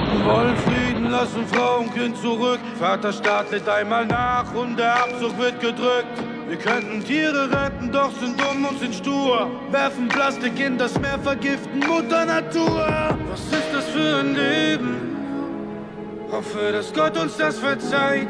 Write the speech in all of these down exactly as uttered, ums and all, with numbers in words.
Wollen Frieden, lassen Frau und Kind zurück. Vaterstaat lädt einmal nach und der Abzug wird gedrückt. Wir könnten Tiere retten, doch sind dumm und sind stur. Werfen Plastik in das Meer, vergiften Mutter Natur. Was ist das für ein Leben? Hoffe, dass Gott uns das verzeiht.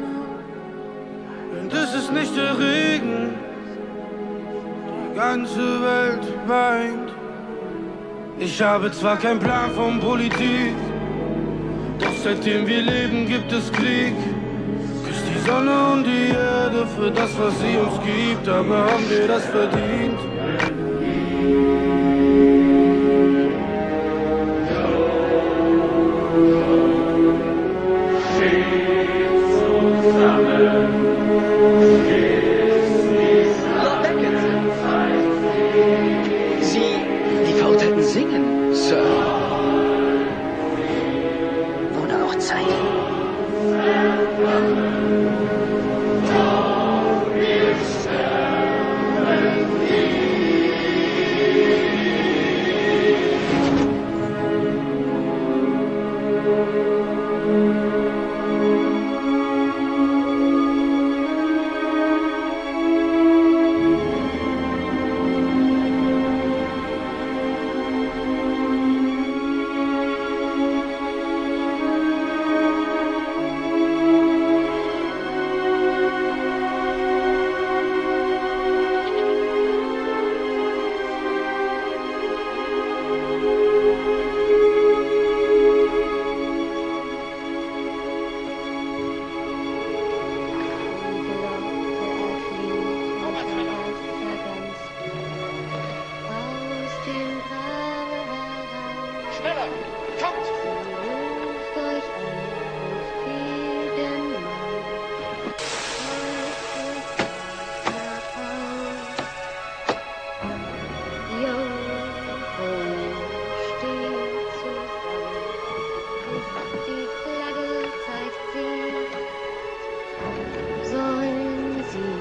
Denn das ist nicht der Regen. Die ganze Welt weint. Ich habe zwar keinen Plan von Politik, doch seitdem wir leben, gibt es Krieg. Küsst die Sonne und die Erde für das, was sie uns gibt, aber haben wir das verdient? Sie, die Verurteilten singen, Sir. Wurde auch Zeit. Schneller! Kommt!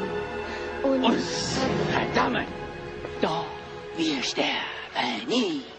Uns verdammen, doch wir sterben nie.